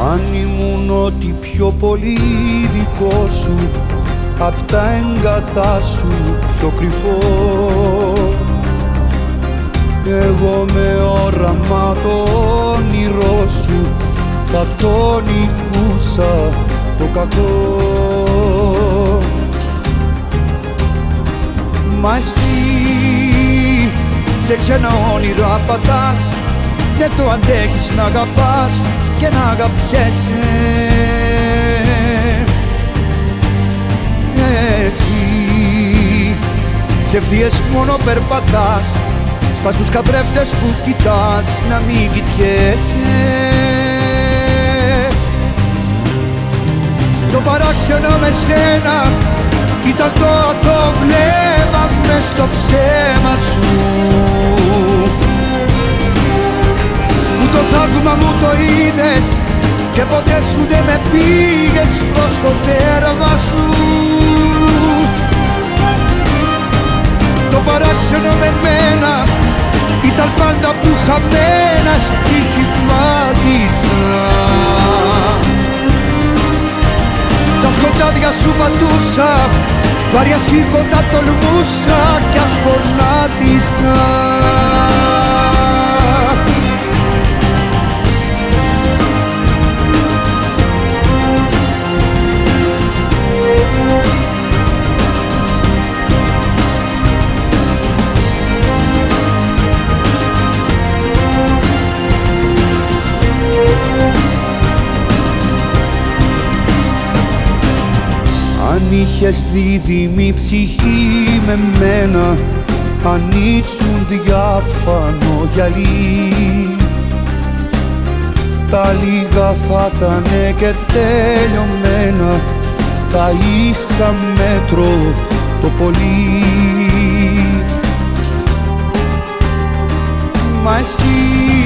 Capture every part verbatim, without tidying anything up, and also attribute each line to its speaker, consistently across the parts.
Speaker 1: Αν ήμουν ό,τι πιο πολύ δικό σου, απ' τα έγκατά σου πιο κρυφό, εγώ με όραμα το όνειρό σου θα το νικούσα το κακό. Μα εσύ σε ξένα όνειρα πατάς, δεν το αντέχεις να αγαπάς και να αγαπιέσαι. Εσύ σε ευθείες μόνο περπατάς, σπάς τους καθρέφτες που κοιτάς να μην κοιτιέσαι. Το παράξενο με σένα ήταν το αθώο βλέμμα μες στο ψέμα σου, που το θαύμα μου το είδες και ποτέ σου δεν με πήγες ως το τέρμα σου. Το παράξενο με μένα ήταν πάντα που χαμένα στοιχημάτισα. Στα σκοτάδια σου πατούσα, βαριά σήκωτα τολμούσα κι ας γονάτισα. Αν είχες δίδυμη ψυχή με μένα, αν ήσουν διάφανο γυαλί, τα λίγα θα ήτανε και τελειωμένα, θα είχα μέτρο το πολύ. Μα εσύ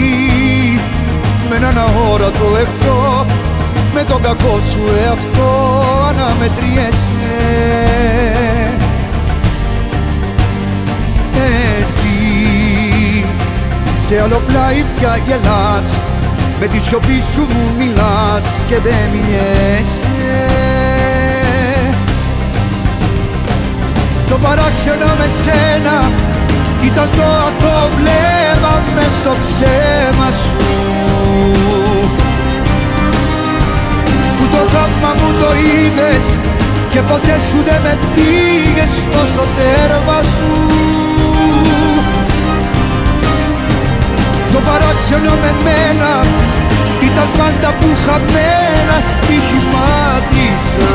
Speaker 1: με έναν αόρατο εχθρό, με τον κακό σου εαυτό αναμετριέσαι. Εσύ σε άλλο πλάι πια γελάς, με τη σιωπή σου μου μιλάς και δεν μοιάζεσαι. Το παράξενο με σένα ήταν το αθώο βλέμμα μες στο ψέμα σου, που το θαύμα μου το είδες και ποτέ σου δεν με πήγες ως το τέρμα σου. Το παράξενο με μένα ήταν πάντα που χαμένα στοιχημάτισα.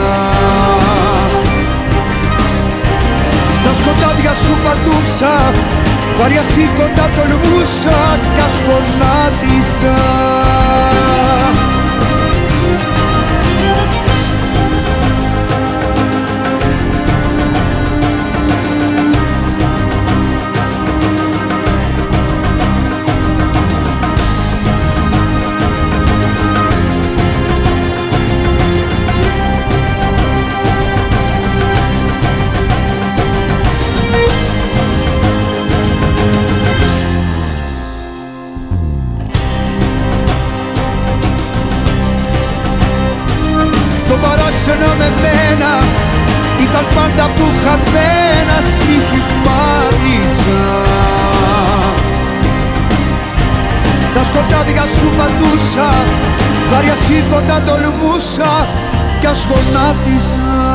Speaker 1: Στα σκοτάδια σου πατούσα, βαριά σήκωτα τολμούσα κι ας γονάτισα. Το παράξενο με μένα ήταν πάντα που χαμένα στοιχημάτισα. Στα σκοτάδια σου πατούσα, βαριά σήκωτα τολμούσα κι ας γονάτισα.